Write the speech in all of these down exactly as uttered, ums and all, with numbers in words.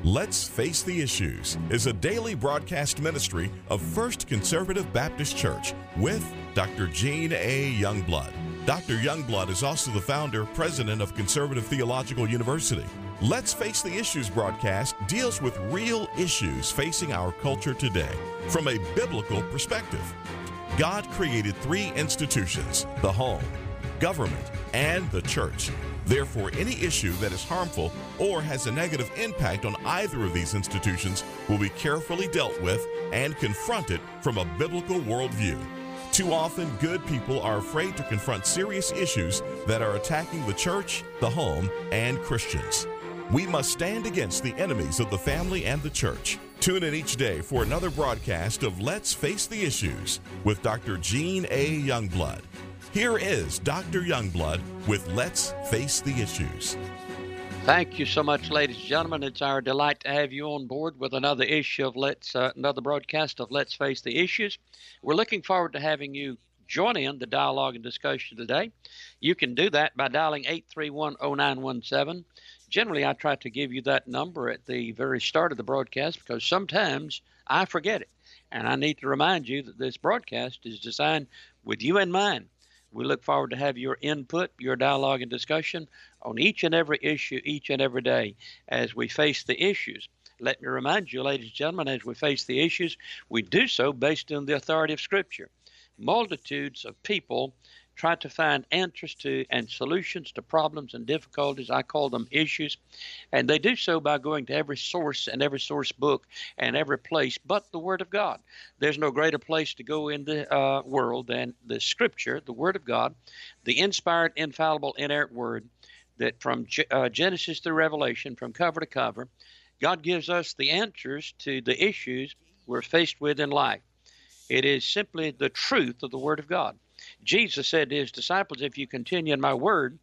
Let's Face the Issues is a daily broadcast ministry of First Conservative Baptist Church with Doctor Gene A. Youngblood. Doctor Youngblood is also the founder, president of Conservative Theological University. Let's Face the Issues broadcast deals with real issues facing our culture today from a biblical perspective. God created three institutions: the home, government, and the church. Therefore, any issue that is harmful or has a negative impact on either of these institutions will be carefully dealt with and confronted from a biblical worldview. Too often, good people are afraid to confront serious issues that are attacking the church, the home, and Christians. We must stand against the enemies of the family and the church. Tune in each day for another broadcast of Let's Face the Issues with Doctor Gene A. Youngblood. Here is Doctor Youngblood with Let's Face the Issues. Thank you so much, ladies and gentlemen. It's our delight to have you on board with another issue of Let's, uh, another broadcast of Let's Face the Issues. We're looking forward to having you join in the dialogue and discussion today. You can do that by dialing eight three one, oh nine one seven. Generally, I try to give you that number at the very start of the broadcast because sometimes I forget it. And I need to remind you that this broadcast is designed with you in mind. We look forward to have your input, your dialogue and discussion on each and every issue, each and every day as we face the issues. Let me remind you, ladies and gentlemen, as we face the issues, we do so based on the authority of Scripture. Multitudes of people try to find answers to and solutions to problems and difficulties. I call them issues. And they do so by going to every source and every source book and every place but the Word of God. There's no greater place to go in the uh, world than the Scripture, the Word of God, the inspired, infallible, inerrant Word that from uh, Genesis through Revelation, from cover to cover, God gives us the answers to the issues we're faced with in life. It is simply the truth of the Word of God. Jesus said to his disciples, if you continue in my word,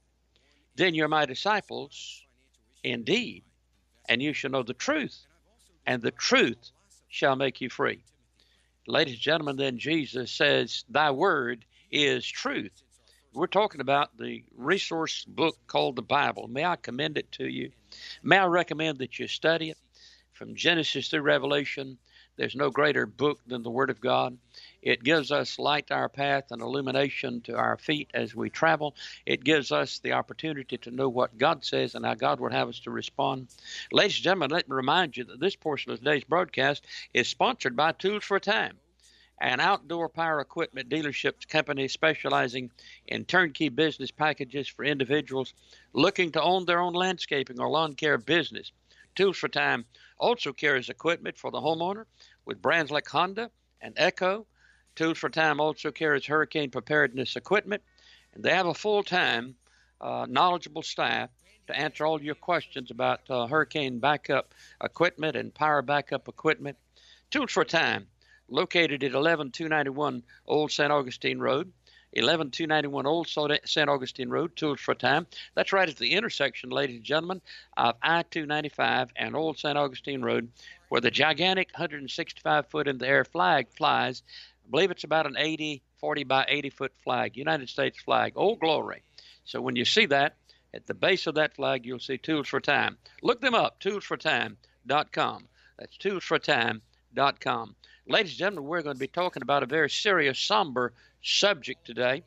then you're my disciples indeed, and you shall know the truth, and the truth shall make you free. Ladies and gentlemen, then Jesus says, thy word is truth. We're talking about the resource book called the Bible. May I commend it to you? May I recommend that you study it from Genesis through Revelation. There's no greater book than the Word of God. It gives us light to our path and illumination to our feet as we travel. It gives us the opportunity to know what God says and how God would have us to respond. Ladies and gentlemen, let me remind you that this portion of today's broadcast is sponsored by Tools for a Time, an outdoor power equipment dealership company specializing in turnkey business packages for individuals looking to own their own landscaping or lawn care business. Tools for Time also carries equipment for the homeowner with brands like Honda and Echo. Tools for Time also carries hurricane preparedness equipment, and they have a full-time, uh, knowledgeable staff to answer all your questions about uh, hurricane backup equipment and power backup equipment. Tools for Time, located at eleven two ninety-one Old Saint Augustine Road, eleven two ninety-one Old Saint Augustine Road, Tools for Time. That's right at the intersection, ladies and gentlemen, of I two ninety-five and Old Saint Augustine Road, where the gigantic one hundred sixty-five foot in the air flag flies. I believe it's about an eighty, forty by eighty foot flag, United States flag. Oh, glory. So when you see that, at the base of that flag, you'll see Tools for Time. Look them up, tools for time dot com. That's tools for time dot com. Ladies and gentlemen, we're going to be talking about a very serious, somber subject today,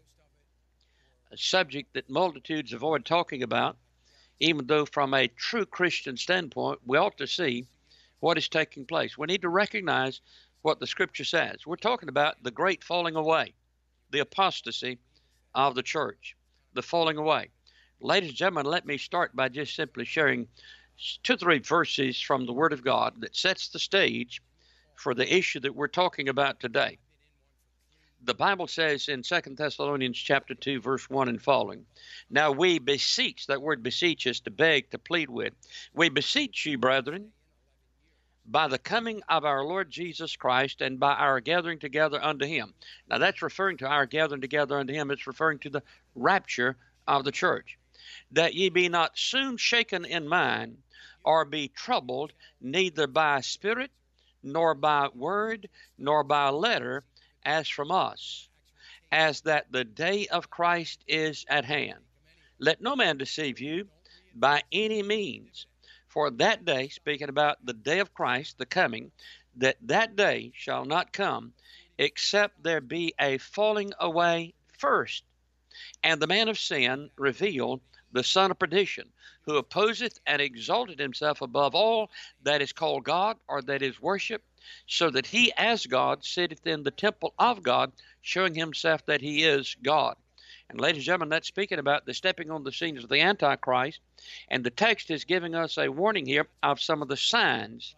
a subject that multitudes avoid talking about, even though from a true Christian standpoint, we ought to see what is taking place. We need to recognize what the Scripture says. We're talking about the great falling away, the apostasy of the church, the falling away. Ladies and gentlemen, let me start by just simply sharing two or three verses from the Word of God that sets the stage for the issue that we're talking about today. The Bible says in Second Thessalonians chapter two, verse one and following, now we beseech, that word beseech is to beg, to plead with. We beseech you, brethren, by the coming of our Lord Jesus Christ and by our gathering together unto him. Now that's referring to our gathering together unto him. It's referring to the rapture of the church. That ye be not soon shaken in mind, or be troubled, neither by spirit, nor by word, nor by letter, as from us, as that the day of Christ is at hand. Let no man deceive you by any means, For that day, speaking about the day of Christ, the coming, that that day shall not come except there be a falling away first, and the man of sin revealed, the son of perdition, who opposeth and exalted himself above all that is called God or that is worshipped, so that he as God sitteth in the temple of God, showing himself that he is God. And ladies and gentlemen, that's speaking about the stepping on the scenes of the Antichrist. And the text is giving us a warning here of some of the signs.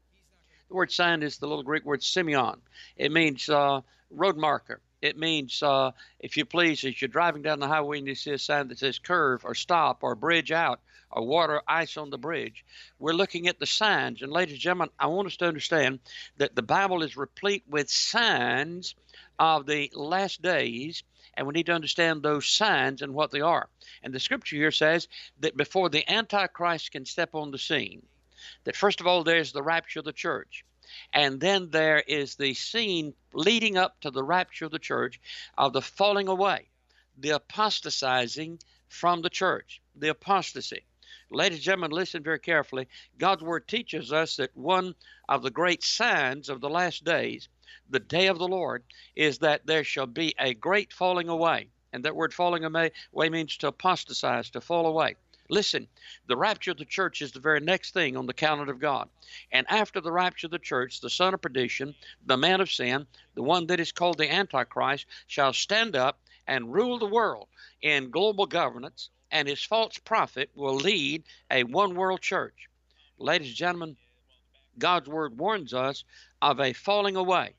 The word sign is the little Greek word semeion. It means uh, road marker. It means, uh, if you please, as you're driving down the highway and you see a sign that says curve or stop or bridge out or water, ice on the bridge, we're looking at the signs. And ladies and gentlemen, I want us to understand that the Bible is replete with signs of the last days, and we need to understand those signs and what they are. And the scripture here says that before the Antichrist can step on the scene, that first of all, there's the rapture of the church. And then there is the scene leading up to the rapture of the church of the falling away, the apostatizing from the church, the apostasy. Ladies and gentlemen, listen very carefully. God's word teaches us that one of the great signs of the last days, the day of the Lord, is that there shall be a great falling away. And that word falling away means to apostatize, to fall away. Listen, the rapture of the church is the very next thing on the calendar of God. And after the rapture of the church, the son of perdition, the man of sin, the one that is called the Antichrist, shall stand up and rule the world in global governance, and his false prophet will lead a one-world church. Ladies and gentlemen, God's word warns us of a falling away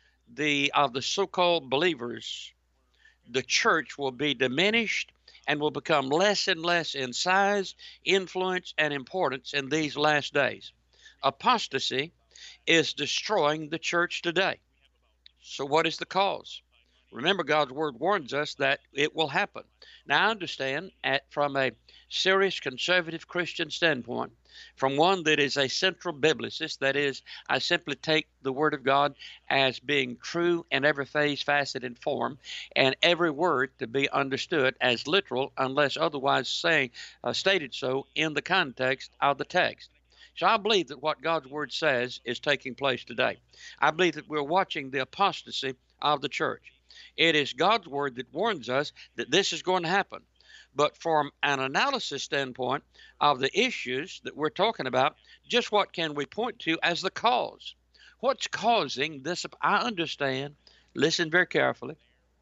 the of the so-called believers. The church will be diminished and will become less and less in size, influence, and importance in these last days. Apostasy is destroying the church today. So what is the cause? Remember, God's word warns us that it will happen. Now, I understand at, from a serious conservative Christian standpoint, from one that is a central biblicist, that is, I simply take the word of God as being true in every phase, facet, and form, and every word to be understood as literal unless otherwise saying, uh, stated so in the context of the text. So I believe that what God's word says is taking place today. I believe that we're watching the apostasy of the church. It is God's word that warns us that this is going to happen. But from an analysis standpoint of the issues that we're talking about, just what can we point to as the cause? What's causing this? I understand. Listen very carefully.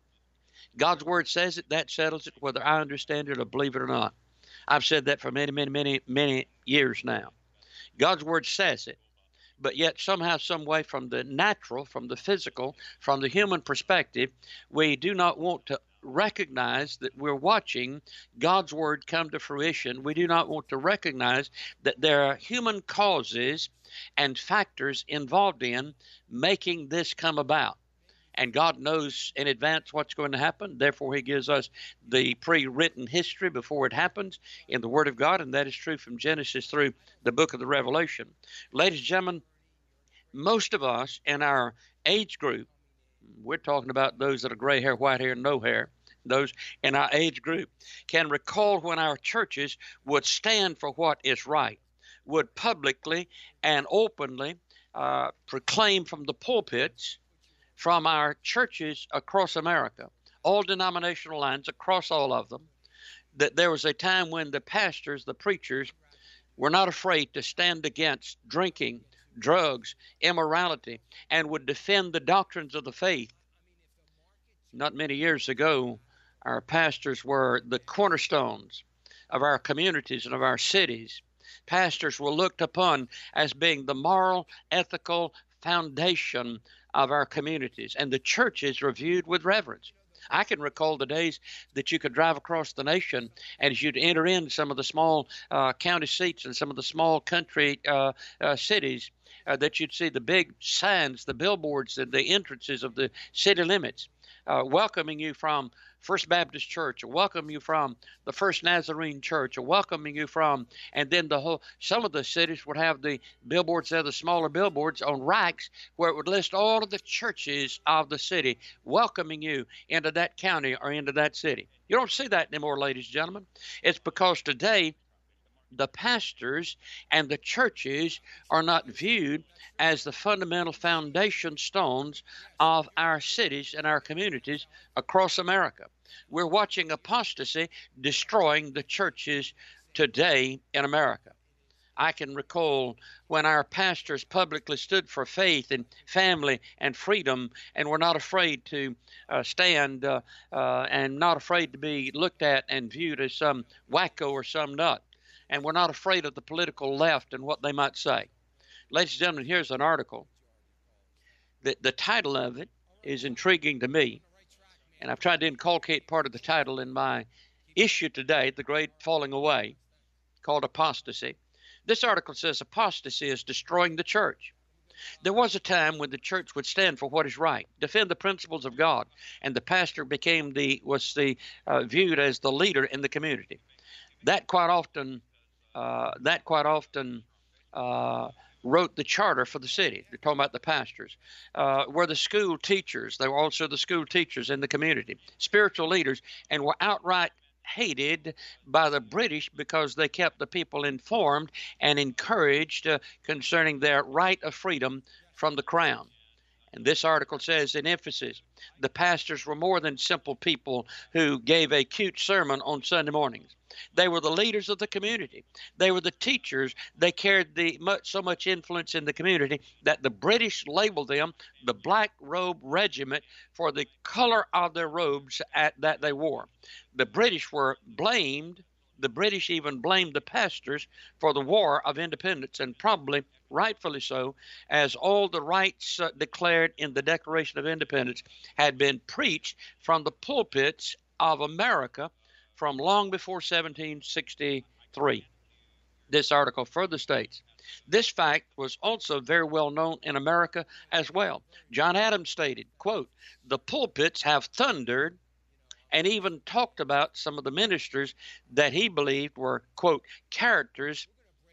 God's word says it. That settles it, whether I understand it or believe it or not. I've said that for many, many, many, many years now. God's word says it. But yet somehow, some way, from the natural, from the physical, from the human perspective, we do not want to recognize that we're watching God's word come to fruition. We do not want to recognize that there are human causes and factors involved in making this come about. And God knows in advance what's going to happen. Therefore, he gives us the pre-written history before it happens in the Word of God, and that is true from Genesis through the book of the Revelation. Ladies and gentlemen, most of us in our age group, we're talking about those that are gray hair, white hair, no hair, those in our age group, can recall when our churches would stand for what is right, would publicly and openly uh, proclaim from the pulpits from our churches across America, all denominational lines across all of them, that there was a time when the pastors, the preachers, were not afraid to stand against drinking, drugs, immorality, and would defend the doctrines of the faith. Not many years ago, our pastors were the cornerstones of our communities and of our cities. Pastors were looked upon as being the moral, ethical foundation of our communities, and the churches were viewed with reverence. I can recall the days that you could drive across the nation, and as you'd enter in some of the small uh, county seats and some of the small country uh, uh, cities, uh, that you'd see the big signs, the billboards, and the entrances of the city limits, uh, welcoming you from First Baptist Church, or welcome you from the First Nazarene Church, or welcoming you from, and then the whole, some of the cities would have the billboards there, the smaller billboards on racks, where it would list all of the churches of the city, welcoming you into that county or into that city. You don't see that anymore, ladies and gentlemen. It's because today the pastors and the churches are not viewed as the fundamental foundation stones of our cities and our communities across America. We're watching apostasy destroying the churches today in America. I can recall when our pastors publicly stood for faith and family and freedom and were not afraid to uh, stand uh, uh, and not afraid to be looked at and viewed as some wacko or some nut. And we're not afraid of the political left and what they might say. Ladies and gentlemen, here's an article. The, the title of it is intriguing to me, and I've tried to inculcate part of the title in my issue today, The Great Falling Away, called Apostasy. This article says apostasy is destroying the church. There was a time when the church would stand for what is right, defend the principles of God, and the pastor became the was the uh, viewed as the leader in the community. That quite often Uh, that quite often uh, wrote the charter for the city. They're talking about the pastors. Uh, were the school teachers. They were also the school teachers in the community, spiritual leaders, and were outright hated by the British because they kept the people informed and encouraged uh, concerning their right of freedom from the crown. And this article says, in emphasis, the pastors were more than simple people who gave a cute sermon on Sunday mornings. They were the leaders of the community. They were the teachers. They carried the much, so much influence in the community that the British labeled them the Black Robe Regiment for the color of their robes at, that they wore. The British were blamed. The British even blamed the pastors for the War of Independence, and probably rightfully so, as all the rights uh, declared in the Declaration of Independence had been preached from the pulpits of America from long before seventeen sixty-three. This article further states, this fact was also very well known in America as well. John Adams stated, quote, the pulpits have thundered, and even talked about some of the ministers that he believed were, quote, characters,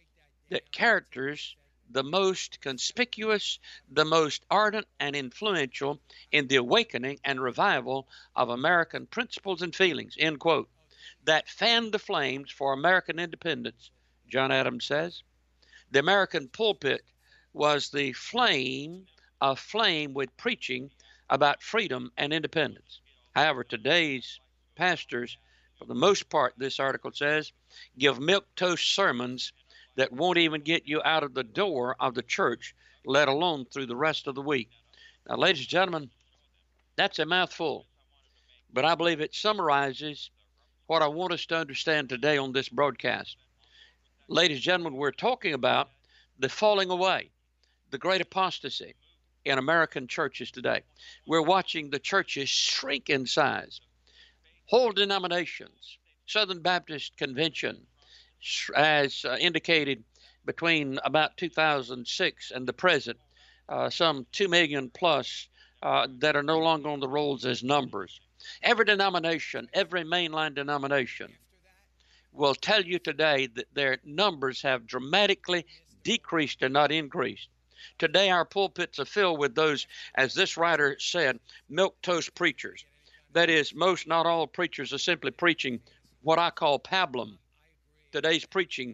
that characters the most conspicuous, the most ardent and influential in the awakening and revival of American principles and feelings, end quote, that fanned the flames for American independence, John Adams says. The American pulpit was the flame of flame with preaching about freedom and independence. However, today's pastors, for the most part, this article says, give milquetoast sermons that won't even get you out of the door of the church, let alone through the rest of the week. Now, ladies and gentlemen, that's a mouthful, but I believe it summarizes what I want us to understand today on this broadcast. Ladies and gentlemen, we're talking about the falling away, the great apostasy in American churches today. We're watching the churches shrink in size. Whole denominations, Southern Baptist Convention, as uh, indicated between about two thousand six and the present, uh, some two million plus uh, that are no longer on the rolls as numbers. Every denomination, every mainline denomination will tell you today that their numbers have dramatically decreased and not increased. Today, our pulpits are filled with those, as this writer said, milquetoast preachers. That is, most, not all preachers are simply preaching what I call pablum. Today's preaching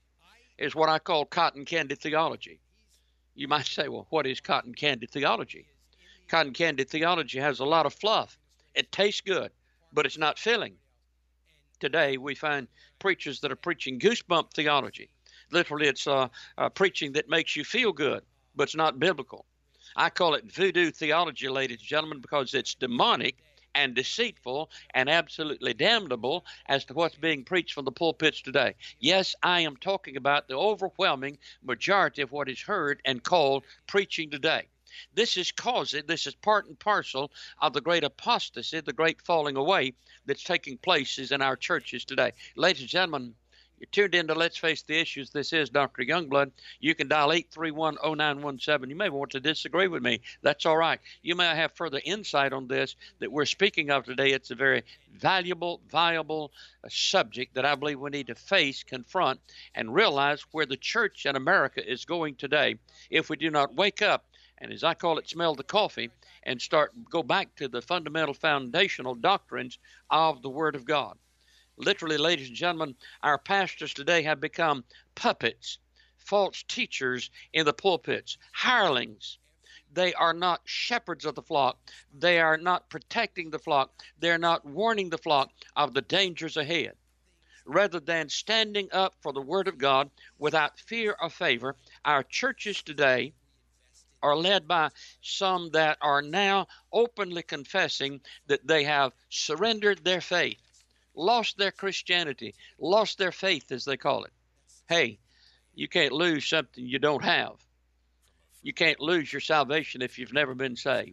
is what I call cotton candy theology. You might say, well, what is cotton candy theology? Cotton candy theology has a lot of fluff. It tastes good, but it's not filling. Today, we find preachers that are preaching goosebump theology. Literally, it's uh, uh, preaching that makes you feel good, but it's not biblical. I call it voodoo theology, ladies and gentlemen, because it's demonic and deceitful and absolutely damnable as to what's being preached from the pulpits today. Yes, I am talking about the overwhelming majority of what is heard and called preaching today. This is causing, this is part and parcel of the great apostasy, the great falling away that's taking place in our churches today. Ladies and gentlemen, you're tuned in to Let's Face the Issues. This is Doctor Youngblood. You can dial eight three one, oh nine one seven. You may want to disagree with me. That's all right. You may have further insight on this that we're speaking of today. It's a very valuable, viable uh, subject that I believe we need to face, confront, and realize where the church in America is going today if we do not wake up and, as I call it, smell the coffee and start go back to the fundamental foundational doctrines of the Word of God. Literally, ladies and gentlemen, our pastors today have become puppets, false teachers in the pulpits, hirelings. They are not shepherds of the flock. They are not protecting the flock. They're not warning the flock of the dangers ahead. Rather than standing up for the Word of God without fear or favor, our churches today are led by some that are now openly confessing that they have surrendered their faith, lost their Christianity, lost their faith, as they call it. Hey, you can't lose something you don't have. You can't lose your salvation if you've never been saved.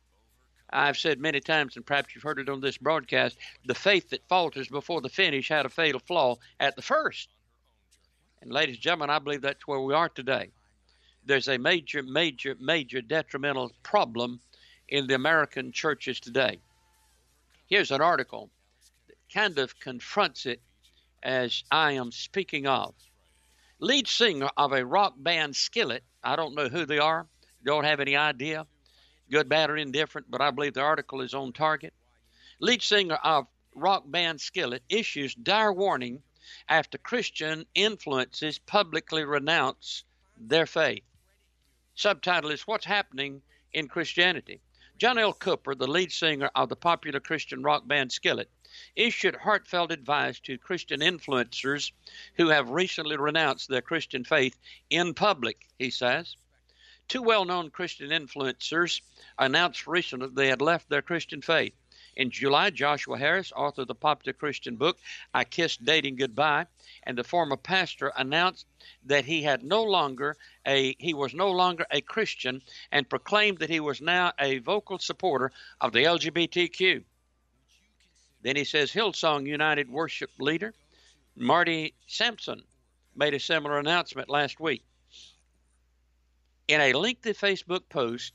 I've said many times, and perhaps you've heard it on this broadcast, the faith that falters before the finish had a fatal flaw at the first. And ladies and gentlemen, I believe that's where we are today. There's a major, major, major detrimental problem in the American churches today. Here's an article that kind of confronts it as I am speaking of. Lead singer of a rock band Skillet, I don't know who they are, don't have any idea, good, bad, or indifferent, but I believe the article is on target. Lead singer of rock band Skillet issues dire warning after Christian influences publicly renounce their faith. Subtitle is What's Happening in Christianity. John L. Cooper, the lead singer of the popular Christian rock band Skillet, issued heartfelt advice to Christian influencers who have recently renounced their Christian faith in public, he says. Two well-known Christian influencers announced recently they had left their Christian faith. In July, Joshua Harris, author of the popular Christian book, I Kissed Dating Goodbye, and the former pastor announced that he had no longer a he was no longer a Christian and proclaimed that he was now a vocal supporter of the L G B T Q. Then he says Hillsong United worship leader Marty Sampson made a similar announcement last week. In a lengthy Facebook post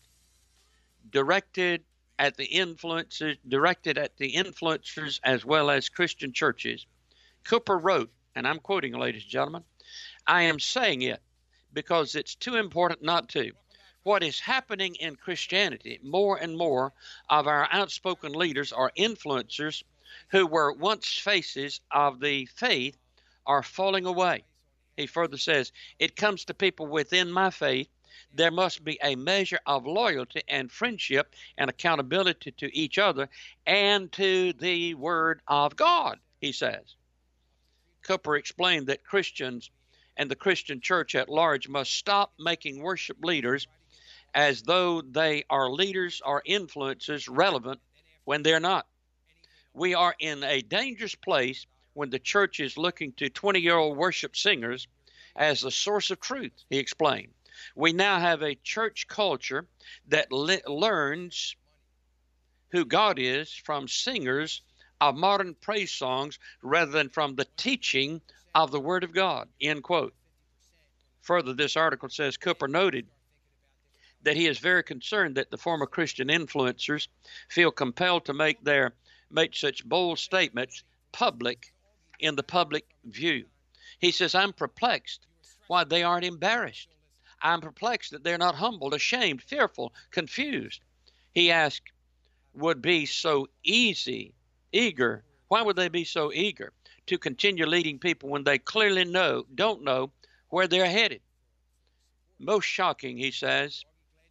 directed at the influencers, directed at the influencers as well as Christian churches, Cooper wrote, and I'm quoting, ladies and gentlemen, I am saying it because it's too important not to. What is happening in Christianity, more and more of our outspoken leaders are influencers who were once faces of the faith are falling away. He further says, it comes to people within my faith. There must be a measure of loyalty and friendship and accountability to each other and to the Word of God, he says. Cooper explained that Christians and the Christian church at large must stop making worship leaders as though they are leaders or influencers relevant when they're not. We are in a dangerous place when the church is looking to twenty-year-old worship singers as the source of truth, he explained. We now have a church culture that le- learns who God is from singers of modern praise songs rather than from the teaching of the Word of God, end quote. Further, this article says Cooper noted that he is very concerned that the former Christian influencers feel compelled to make their make such bold statements public in the public view. He says, I'm perplexed why they aren't embarrassed. I'm perplexed that they're not humbled, ashamed, fearful, confused. He asked, would be so easy, eager. Why would they be so eager to continue leading people when they clearly know, don't know where they're headed? Most shocking, he says,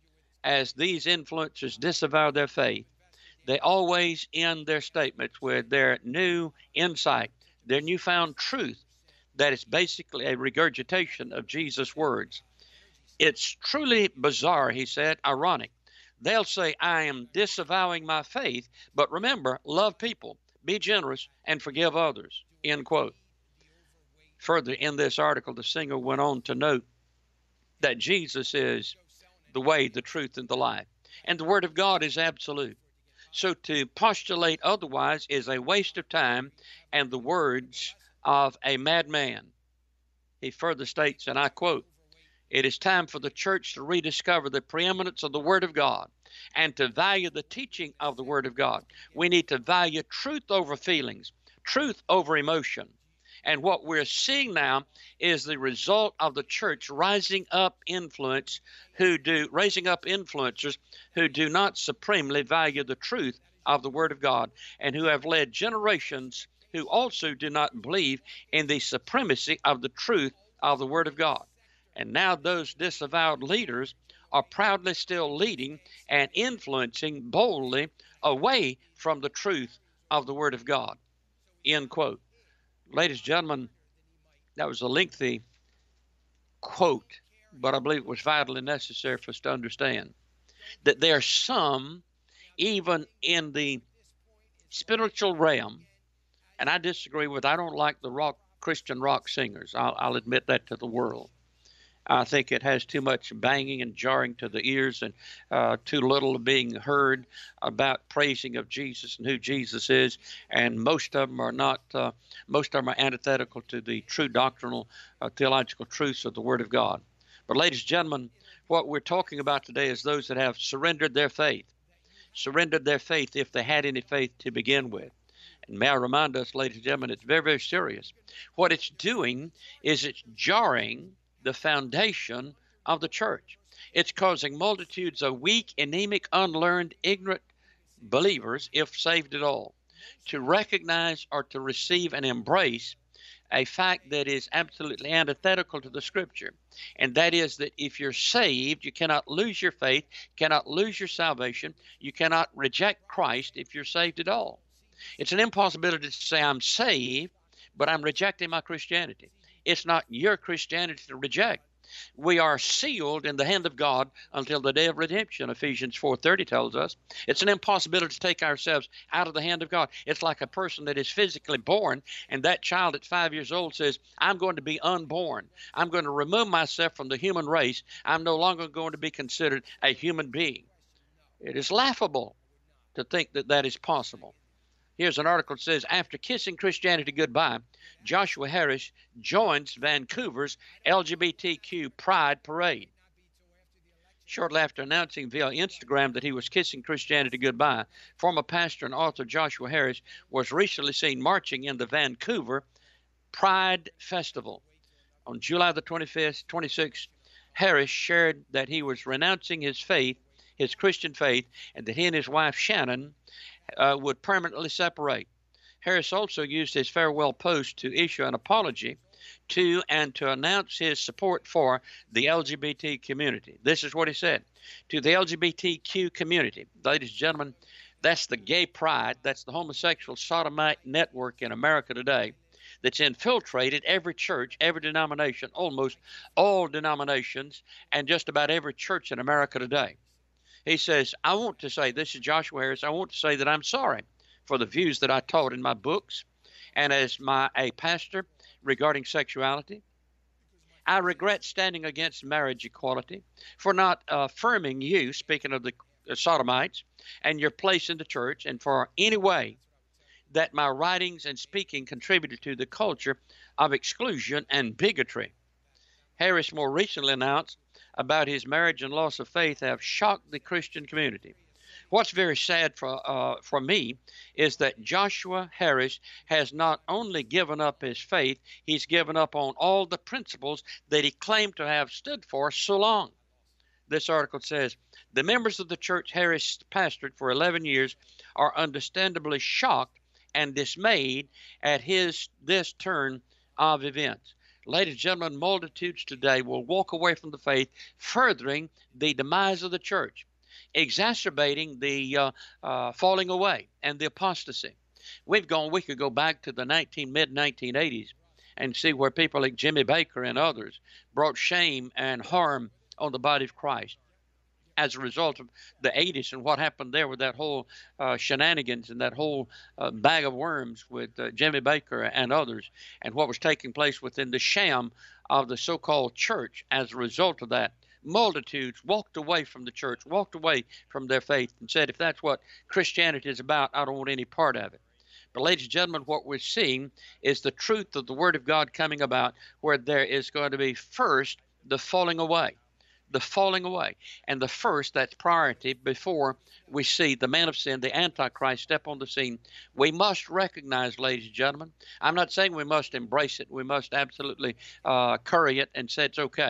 as these influencers disavow their faith, they always end their statements with their new insight, their newfound truth that is basically a regurgitation of Jesus' words. It's truly bizarre, he said, ironic. They'll say, I am disavowing my faith, but remember, love people, be generous, and forgive others, end quote. Further, in this article, the singer went on to note that Jesus is the way, the truth, and the life, and the Word of God is absolute. So to postulate otherwise is a waste of time and the words of a madman. He further states, and I quote, it is time for the church to rediscover the preeminence of the Word of God and to value the teaching of the Word of God. We need to value truth over feelings, truth over emotion. And what we're seeing now is the result of the church rising up influence who do raising up influencers who do not supremely value the truth of the Word of God and who have led generations who also do not believe in the supremacy of the truth of the Word of God. And now those disavowed leaders are proudly still leading and influencing boldly away from the truth of the Word of God. End quote. Ladies and gentlemen, that was a lengthy quote, but I believe it was vitally necessary for us to understand that there are some, even in the spiritual realm, and I disagree with, I don't like the rock Christian rock singers. I'll, I'll admit that to the world. I think it has too much banging and jarring to the ears and uh, too little being heard about praising of Jesus and who Jesus is. And most of them are not, uh, most of them are antithetical to the true doctrinal, uh, theological truths of the Word of God. But ladies and gentlemen, what we're talking about today is those that have surrendered their faith, surrendered their faith if they had any faith to begin with. And may I remind us, ladies and gentlemen, it's very, very serious. What it's doing is it's jarring the foundation of the church. It's causing multitudes of weak, anemic, unlearned, ignorant believers, if saved at all, to recognize or to receive and embrace a fact that is absolutely antithetical to the Scripture. And that is that if you're saved, you cannot lose your faith, cannot lose your salvation, you cannot reject Christ if you're saved at all. It's an impossibility to say I'm saved, but I'm rejecting my Christianity. It's not your Christianity to reject. We are sealed in the hand of God until the day of redemption, Ephesians four thirty tells us. It's an impossibility to take ourselves out of the hand of God. It's like a person that is physically born, and that child at five years old says, I'm going to be unborn. I'm going to remove myself from the human race. I'm no longer going to be considered a human being. It is laughable to think that that is possible. Here's an article that says, after kissing Christianity goodbye, Joshua Harris joins Vancouver's L G B T Q Pride Parade. Shortly after announcing via Instagram that he was kissing Christianity goodbye, former pastor and author Joshua Harris was recently seen marching in the Vancouver Pride Festival. On July the twenty-fifth, twenty-sixth, Harris shared that he was renouncing his faith, his Christian faith, and that he and his wife Shannon Uh, would permanently separate. Harris also used his farewell post to issue an apology to and to announce his support for the L G B T community. This is what he said. To the L G B T Q community, ladies and gentlemen, that's the gay pride, that's the homosexual sodomite network in America today that's infiltrated every church, every denomination, almost all denominations, and just about every church in America today. He says, I want to say, this is Joshua Harris, I want to say that I'm sorry for the views that I taught in my books and as my a pastor regarding sexuality. I regret standing against marriage equality, for not affirming you, speaking of the sodomites, and your place in the church, and for any way that my writings and speaking contributed to the culture of exclusion and bigotry. Harris more recently announced about his marriage and loss of faith have shocked the Christian community. What's very sad for uh, for me is that Joshua Harris has not only given up his faith, he's given up on all the principles that he claimed to have stood for so long. This article says, the members of the church Harris pastored for eleven years are understandably shocked and dismayed at his this turn of events. Ladies and gentlemen, multitudes today will walk away from the faith, furthering the demise of the church, exacerbating the uh, uh, falling away and the apostasy. We've gone, we could go back to the nineteen, mid nineteen eighties and see where people like Jimmy Baker and others brought shame and harm on the body of Christ as a result of the eighties and what happened there with that whole uh, shenanigans and that whole uh, bag of worms with uh, Jimmy Baker and others, and what was taking place within the sham of the so-called church as a result of that. Multitudes walked away from the church, walked away from their faith, and said, if that's what Christianity is about, I don't want any part of it. But ladies and gentlemen, what we're seeing is the truth of the Word of God coming about, where there is going to be first the falling away. The falling away. And the first, that's priority before we see the man of sin, the Antichrist, step on the scene. We must recognize, ladies and gentlemen, I'm not saying we must embrace it. We must absolutely uh, curry it and say it's okay.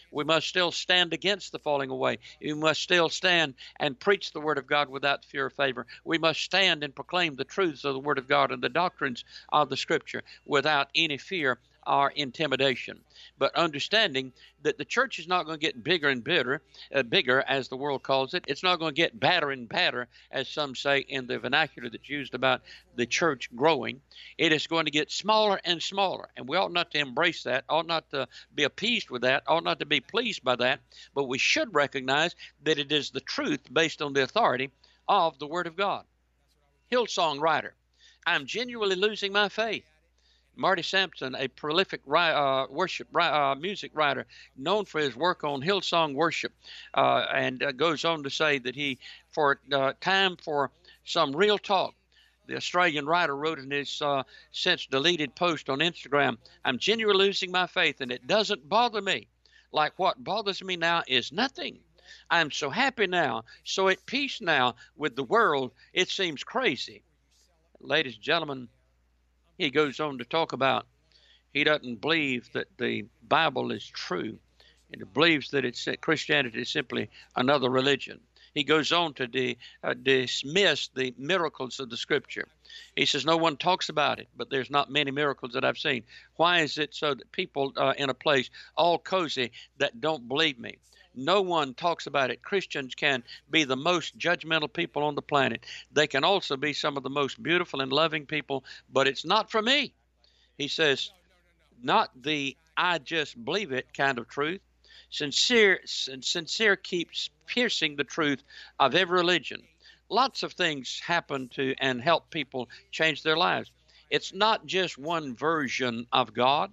We must still stand against the falling away. We must still stand and preach the Word of God without fear or favor. We must stand and proclaim the truths of the Word of God and the doctrines of the Scripture without any fear or intimidation, but understanding that the church is not going to get bigger and bigger, uh, bigger as the world calls it. It's not going to get badder and badder, as some say in the vernacular that's used about the church growing. It is going to get smaller and smaller, and we ought not to embrace that, ought not to be appeased with that, ought not to be pleased by that, but we should recognize that it is the truth based on the authority of the Word of God. Hillsong writer, I'm genuinely losing my faith. Marty Sampson, a prolific uh, worship uh, music writer, known for his work on Hillsong worship, uh, and uh, goes on to say that he, for uh, time for some real talk, the Australian writer wrote in his uh, since deleted post on Instagram, I'm genuinely losing my faith, and it doesn't bother me. Like what bothers me now is nothing. I'm so happy now, so at peace now with the world, it seems crazy. Ladies and gentlemen, he goes on to talk about he doesn't believe that the Bible is true, and he believes that it's that Christianity is simply another religion. He goes on to de, uh, dismiss the miracles of the Scripture. He says, no one talks about it, but there's not many miracles that I've seen. Why is it so that people uh, in a place all cozy that don't believe me? No one talks about it. Christians can be the most judgmental people on the planet. They can also be some of the most beautiful and loving people, but it's not for me. He says, not the I just believe it kind of truth. Sincere, sincere keeps piercing the truth of every religion. Lots of things happen to and help people change their lives. It's not just one version of God.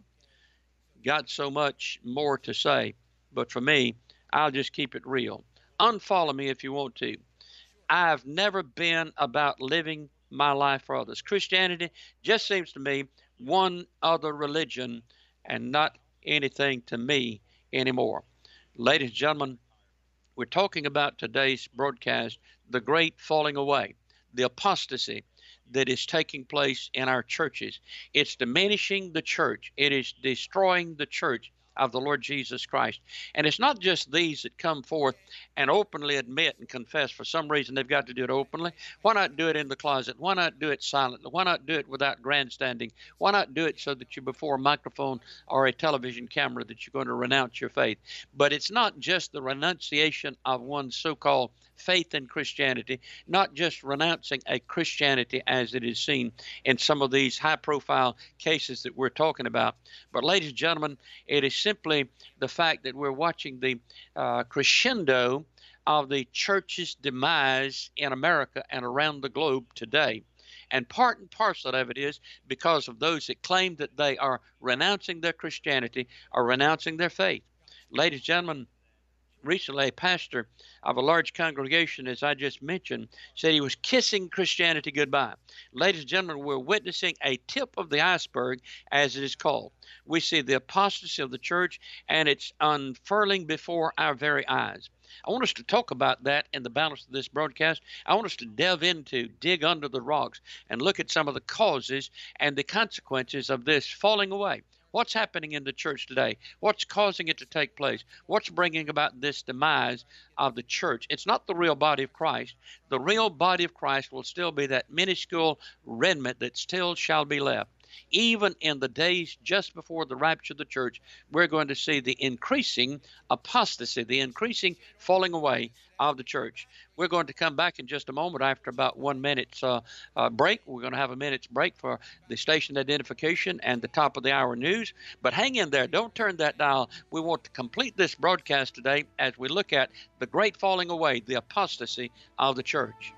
Got so much more to say, but for me, I'll just keep it real. Unfollow me if you want to. I've never been about living my life for others. Christianity just seems to me one other religion and not anything to me anymore. Ladies and gentlemen, we're talking about today's broadcast, the great falling away, the apostasy that is taking place in our churches. It's diminishing the church. It is destroying the church of the Lord Jesus Christ. And it's not just these that come forth and openly admit and confess. For some reason, they've got to do it openly. Why not do it in the closet? Why not do it silently? Why not do it without grandstanding? Why not do it so that you're before a microphone or a television camera that you're going to renounce your faith? But it's not just the renunciation of one's so-called faith in Christianity, not just renouncing a Christianity as it is seen in some of these high-profile cases that we're talking about. But ladies and gentlemen, it is simply the fact that we're watching the uh, crescendo of the church's demise in America and around the globe today. And part and parcel of it is because of those that claim that they are renouncing their Christianity or renouncing their faith. Ladies and gentlemen, recently a pastor of a large congregation, as I just mentioned, said he was kissing Christianity goodbye. Ladies and gentlemen, we're witnessing a tip of the iceberg, as it is called. We see the apostasy of the church, and it's unfurling before our very eyes. I want us to talk about that in the balance of this broadcast. I want us to delve into, dig under the rocks, and look at some of the causes and the consequences of this falling away. What's happening in the church today? What's causing it to take place? What's bringing about this demise of the church? It's not the real body of Christ. The real body of Christ will still be that minuscule remnant that still shall be left. Even in the days just before the rapture of the church, we're going to see the increasing apostasy, the increasing falling away of the church. We're going to come back in just a moment after about one minute's uh, uh, break. We're going to have a minute's break for the station identification and the top of the hour news. But hang in there. Don't turn that dial. We want to complete this broadcast today as we look at the great falling away, the apostasy of the church.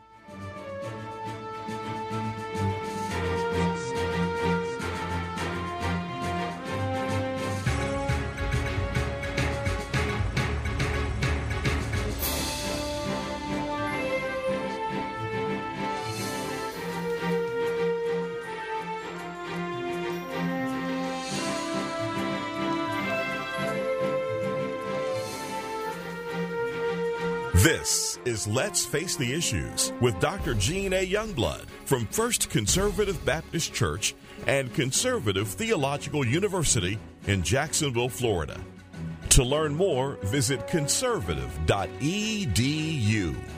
This is Let's Face the Issues with Doctor Gene A. Youngblood from First Conservative Baptist Church and Conservative Theological University in Jacksonville, Florida. To learn more, visit conservative dot e d u.